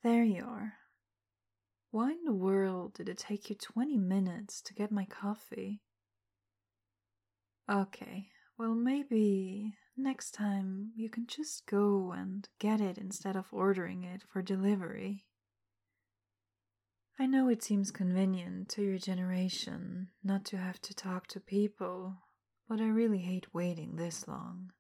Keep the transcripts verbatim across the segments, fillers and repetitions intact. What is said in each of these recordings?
There you are. Why in the world did it take you twenty minutes to get my coffee? Okay, well, maybe next time you can just go and get it instead of ordering it for delivery. I know it seems convenient to your generation not to have to talk to people, but I really hate waiting this long.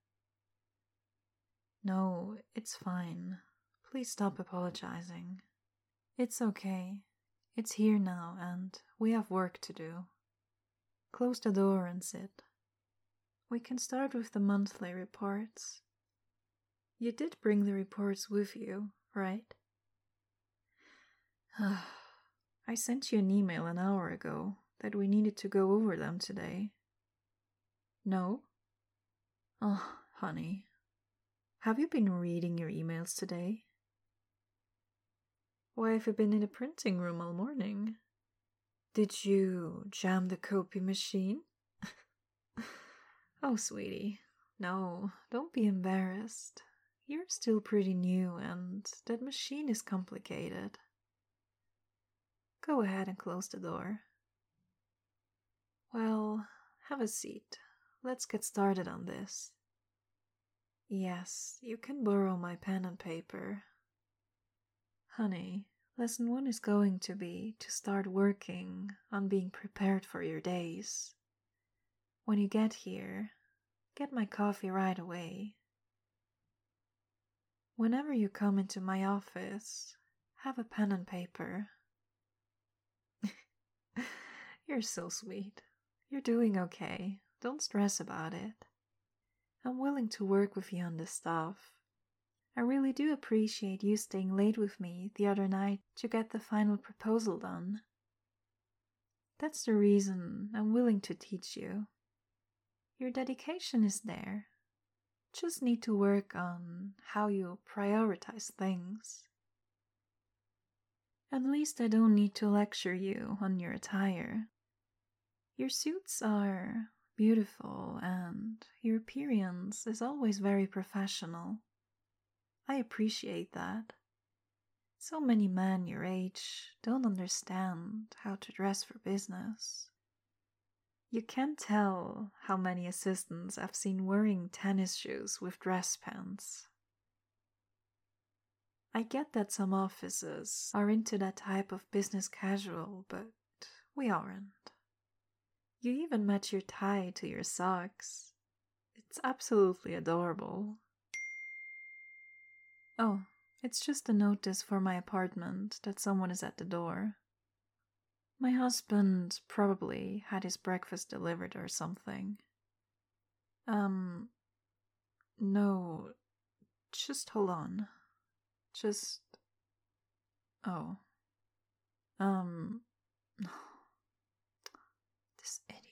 No, it's fine. Please stop apologizing. It's okay. It's here now and we have work to do. Close the door and sit. We can start with the monthly reports. You did bring the reports with you, right? I sent you an email an hour ago that we needed to go over them today. No? Oh, honey. Have you been reading your emails today? Why have you been in the printing room all morning? Did you jam the copy machine? Oh, sweetie, no, don't be embarrassed. You're still pretty new and that machine is complicated. Go ahead and close the door. Well, have a seat. Let's get started on this. Yes, you can borrow my pen and paper. Honey, lesson one is going to be to start working on being prepared for your days. When you get here, get my coffee right away. Whenever you come into my office, have a pen and paper. You're so sweet. You're doing okay. Don't stress about it. I'm willing to work with you on this stuff. I really do appreciate you staying late with me the other night to get the final proposal done. That's the reason I'm willing to teach you. Your dedication is there. Just need to work on how you prioritize things. At least I don't need to lecture you on your attire. Your suits are beautiful and your appearance is always very professional. I appreciate that. So many men your age don't understand how to dress for business. You can't tell how many assistants I've seen wearing tennis shoes with dress pants. I get that some offices are into that type of business casual, but we aren't. You even match your tie to your socks. It's absolutely adorable. Oh, it's just a notice for my apartment that someone is at the door. My husband probably had his breakfast delivered or something. Um, no, just hold on. Just, oh, um, this idiot.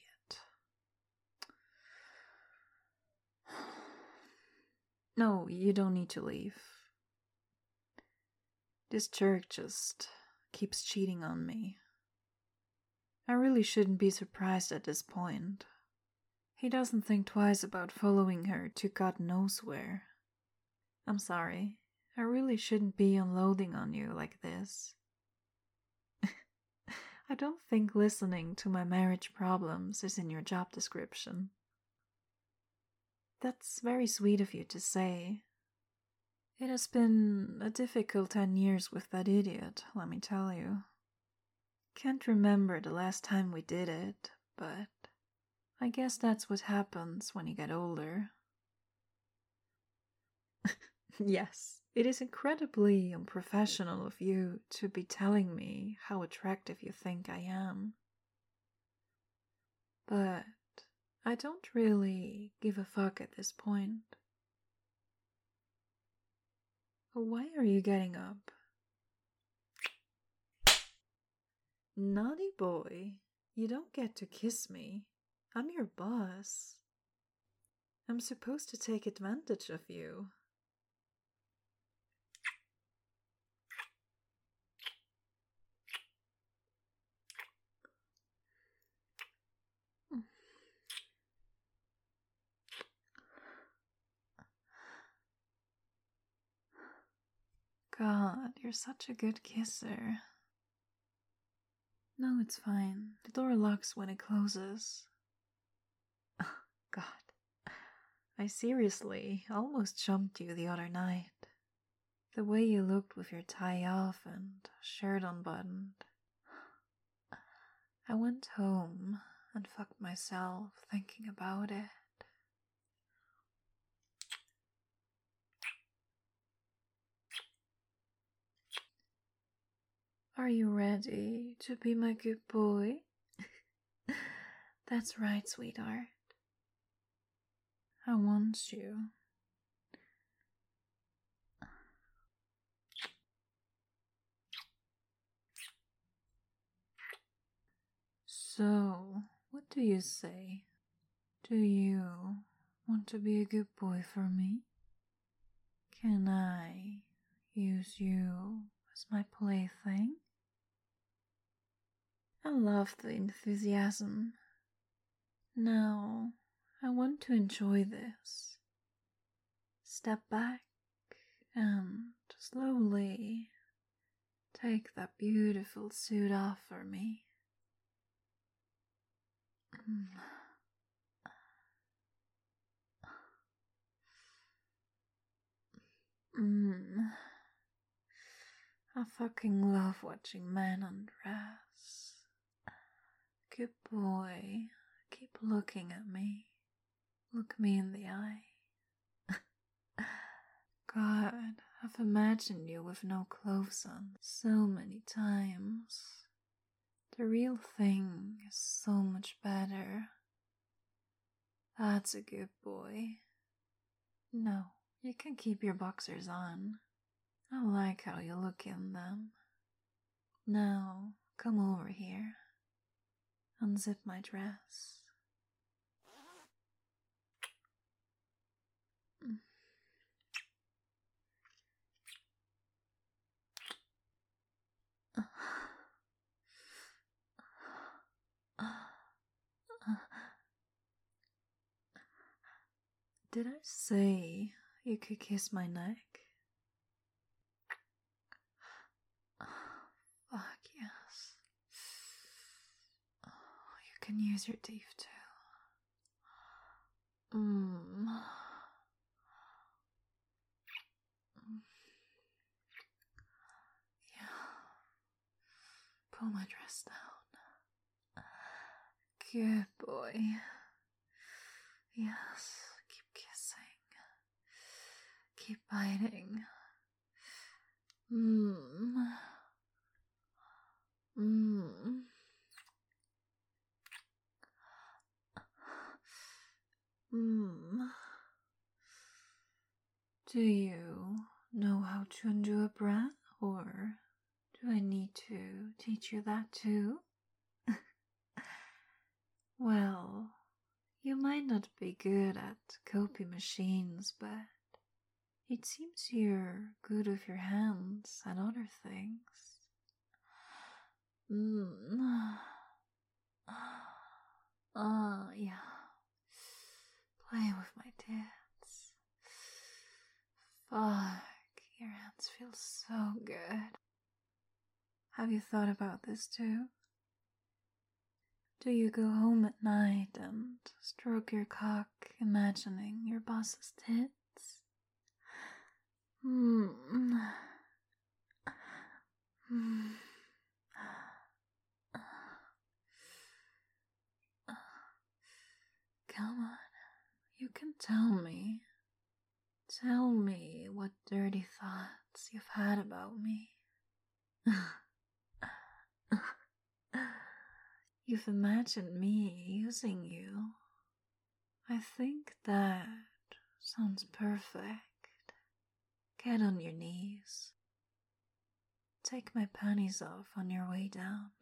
No, you don't need to leave. This jerk just keeps cheating on me. I really shouldn't be surprised at this point. He doesn't think twice about following her to God knows where. I'm sorry. I really shouldn't be unloading on you like this. I don't think listening to my marriage problems is in your job description. That's very sweet of you to say. It has been a difficult ten years with that idiot, let me tell you. Can't remember the last time we did it, but I guess that's what happens when you get older. Yes, it is incredibly unprofessional of you to be telling me how attractive you think I am. But I don't really give a fuck at this point. Why are you getting up? Naughty boy, you don't get to kiss me. I'm your boss. I'm supposed to take advantage of you. God, you're such a good kisser. No, it's fine. The door locks when it closes. God, I seriously almost jumped you the other night. The way you looked with your tie off and shirt unbuttoned. I went home and fucked myself thinking about it. Are you ready to be my good boy? That's right, sweetheart. I want you. So, what do you say? Do you want to be a good boy for me? Can I use you as my plaything? I love the enthusiasm. Now, I want to enjoy this. Step back and slowly take that beautiful suit off for me. Mm. I fucking love watching men undress. Good boy, keep looking at me. Look me in the eye. God, I've imagined you with no clothes on so many times. The real thing is so much better. That's a good boy. No, you can keep your boxers on. I like how you look in them. Now, come over here. Unzip my dress. Did I say you could kiss my neck? Fuck yes. You can use your teeth too. Mmm. Yeah. Pull my dress down. Good boy. Yes, keep kissing. Keep biting. Mmm. Mmm. Mmm. Do you know how to undo a bra, or do I need to teach you that too? Well, you might not be good at copy machines, but it seems you're good with your hands and other things. Mmm. Ah, uh, yeah. Play with my tits. Fuck, your hands feel so good. Have you thought about this too? Do you go home at night and stroke your cock, imagining your boss's tits? Hmm. Hmm. Come on, you can tell me. Tell me what dirty thoughts you've had about me. You've imagined me using you. I think that sounds perfect. Get on your knees. Take my panties off on your way down.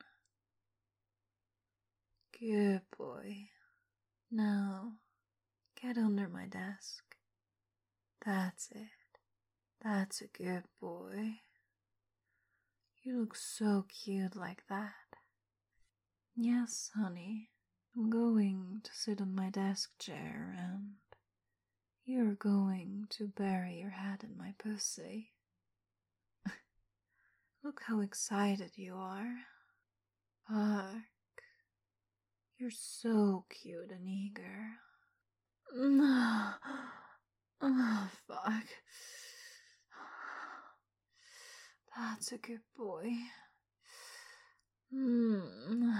Good boy. Now, get under my desk. That's it. That's a good boy. You look so cute like that. Yes, honey. I'm going to sit on my desk chair and you're going to bury your head in my pussy. Look how excited you are. Fuck. You're so cute and eager. Oh, fuck. That's a good boy. Mm.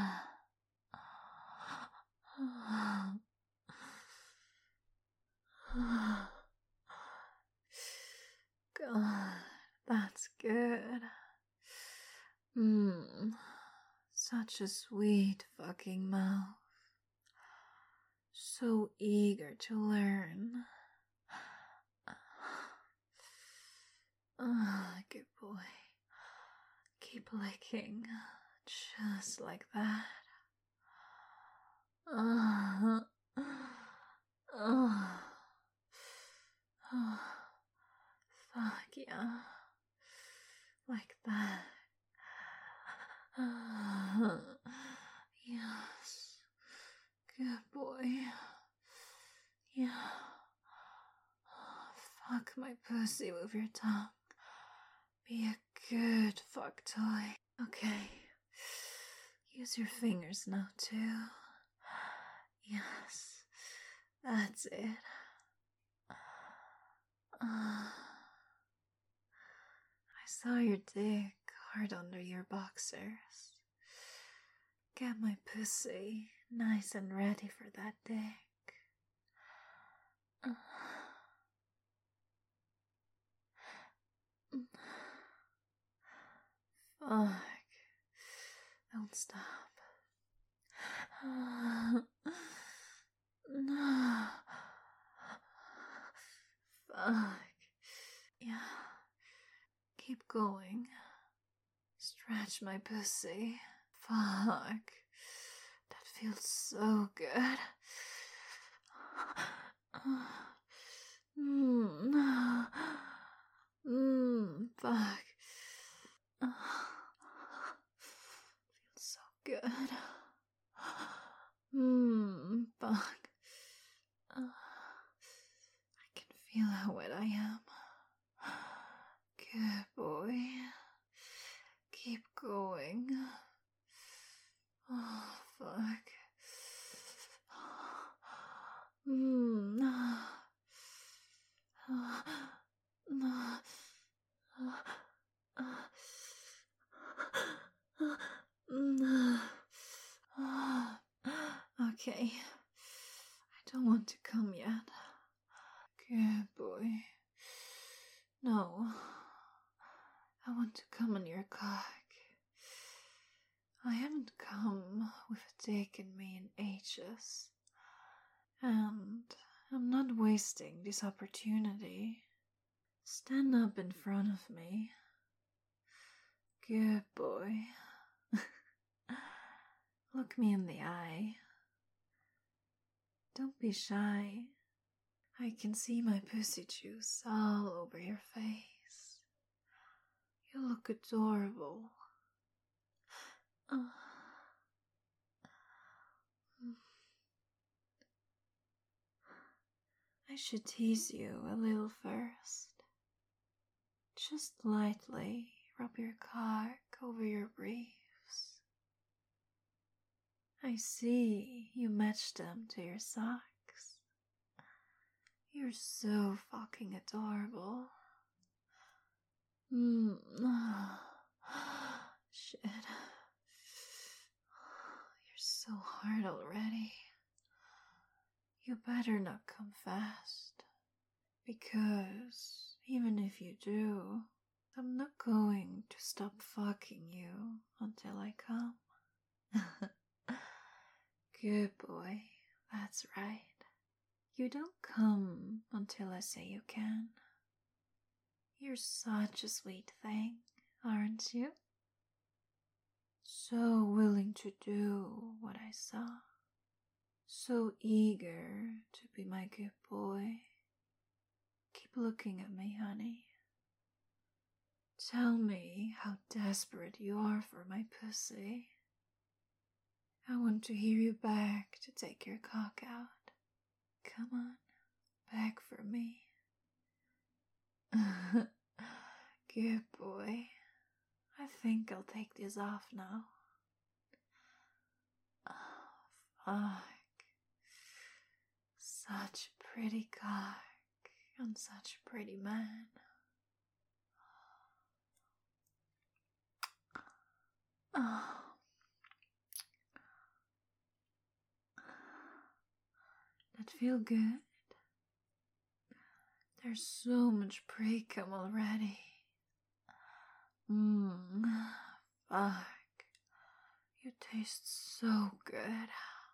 God, that's good. Mmm, such a sweet fucking mouth. So eager to learn. Ah, good boy. Keep licking, just like that. Ah, ah, ah, fuck yeah, like that. Ah, yes, good boy. Yeah. Fuck my pussy with your tongue. Be a good fuck toy. Okay. Use your fingers now, too. Yes. That's it. Uh, I saw your dick hard under your boxers. Get my pussy nice and ready for that dick. Uh, Fuck. Don't stop. No. Fuck. Yeah. Keep going. Stretch my pussy. Fuck. That feels so good. Mmm. Mmm. Fuck. Feels so good. Mmm. Fuck. I can feel how wet I am. Good boy. Keep going. Oh, fuck. Mm. Okay. I don't want to come yet. Good boy. No. I want to come on your cock. I haven't come with a dick in me in ages. And I'm not wasting this opportunity. Stand up in front of me. Good boy. Look me in the eye. Don't be shy. I can see my pussy juice all over your face. You look adorable. Uh. I should tease you a little first. Just lightly rub your cock over your briefs. I see you match them to your socks. You're so fucking adorable. Mm. Shit. You're so hard already. You better not come fast. Because even if you do, I'm not going to stop fucking you until I come. Good boy, that's right. You don't come until I say you can. You're such a sweet thing, aren't you? So willing to do what I saw. So eager to be my good boy. Keep looking at me, honey. Tell me how desperate you are for my pussy. I want to hear you beg to take your cock out. Come on, beg for me. Good boy. I think I'll take this off now. Oh, fuck. Such a pretty cock and such a pretty man. Oh. That feel good? There's so much pre-cum already. Mmm, fuck. You taste so good.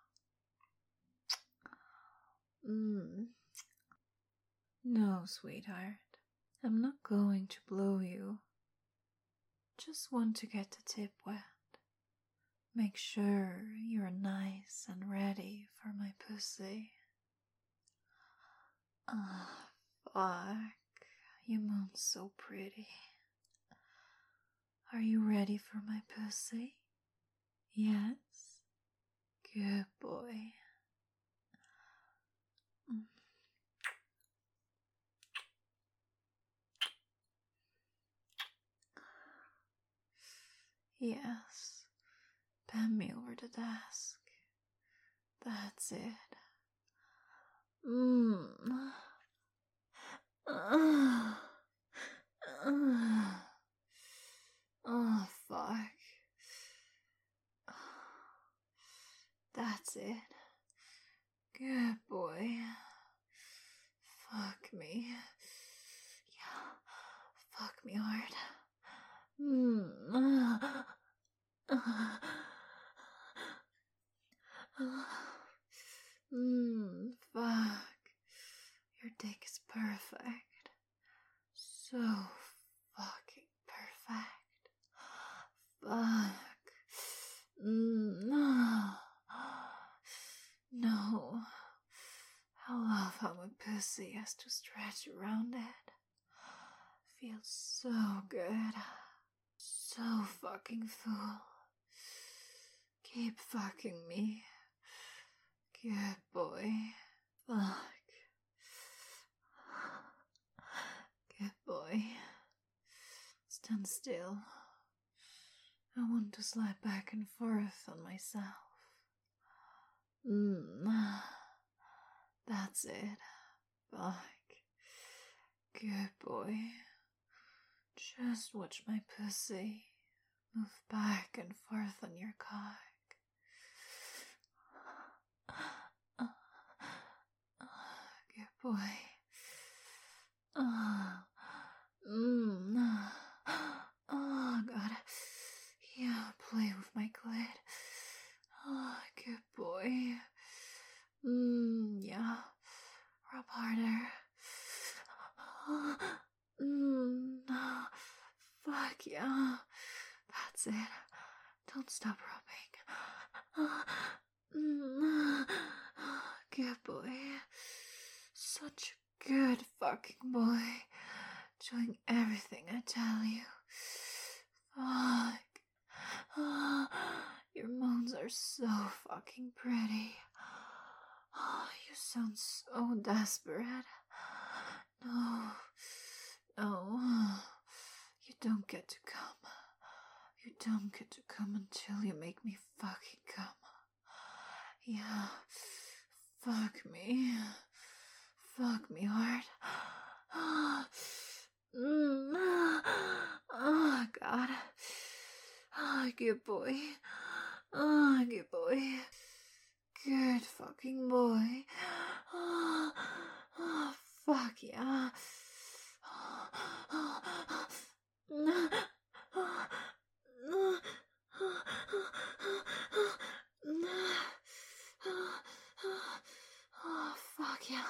Mmm. No, sweetheart. I'm not going to blow you. Just want to get the tip wet. Make sure you're nice and ready for my pussy. Ah, fuck. You moan so pretty. Are you ready for my pussy? Yes? Good boy. Mm. Yes. Bend me over the desk. That's it. Mmm. Uh, uh, oh, fuck. That's it. Good boy. Fuck me. Yeah. Fuck me hard. Mmm. Mmm. Fuck. Your dick is perfect. So fucking perfect. Fuck. Mm. No. I love how my pussy has to stretch around it. Feels so good. So fucking full. Keep fucking me. Good boy. Fuck. Good boy. Stand still. I want to slide back and forth on myself. Mmm. That's it. Fuck. Good boy. Just watch my pussy move back and forth on your cock. Good boy. Mmm. Oh, God. Yeah, play with my clit. Oh, good boy. Mmm, yeah. Rub harder. Mmm. Fuck yeah. That's it. Don't stop rubbing. Mmm. Good boy. Such a good fucking boy. Doing everything I tell you. Fuck. Oh, your moans are so fucking pretty. Oh, you sound so desperate. No. No. You don't get to come. You don't get to come until you make me fucking come. Yeah. Fuck me. Fuck me hard. Mm. Oh, God. Oh, good boy. Oh, good boy. Good fucking boy. Oh, oh fuck yeah. Oh, fuck yeah.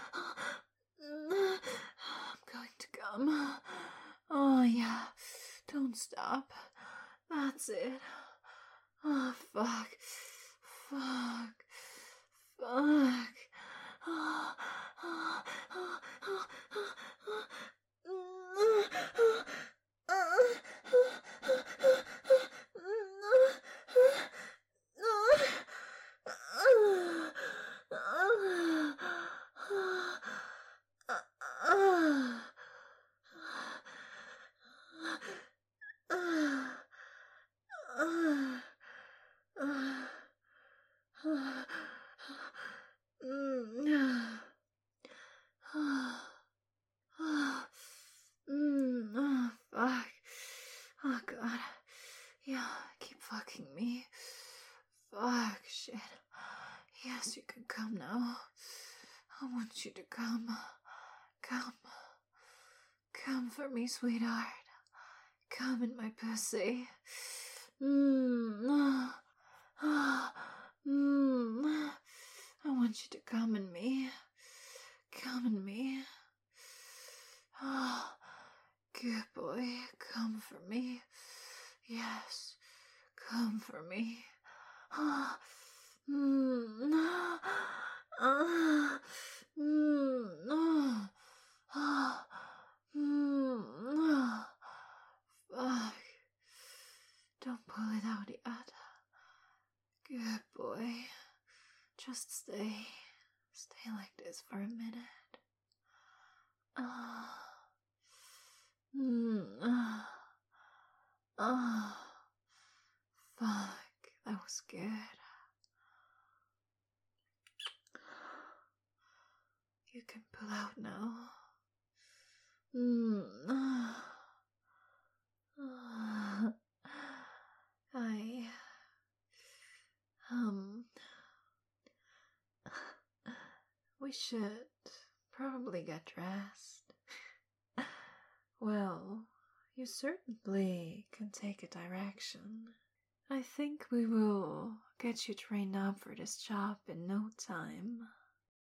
I'm going to come. Oh, yeah. Don't stop. That's it. Oh, fuck. Fuck. Fuck. Oh, oh, oh, oh, god. Yeah, keep fucking me. Fuck, shit. Yes, you can come now. I want you to come. Come. Come for me, sweetheart. Come in my pussy. Mmm. Mmm. I want you to come in me. Come in me. Ah, good boy. Come for me. Yes. Come for me. Ah. Mmm. Ah. Mmm. Ah. Mmm. Fuck. Don't pull it out yet. Good boy. Just stay. Stay like this for a minute. Ah. Mm. Ah. Ah. Fuck. That was good. You can pull out now. Mm. Ah. Ah. I. Um. We should probably get dressed. Well, you certainly can take a direction. I think we will get you trained up for this job in no time.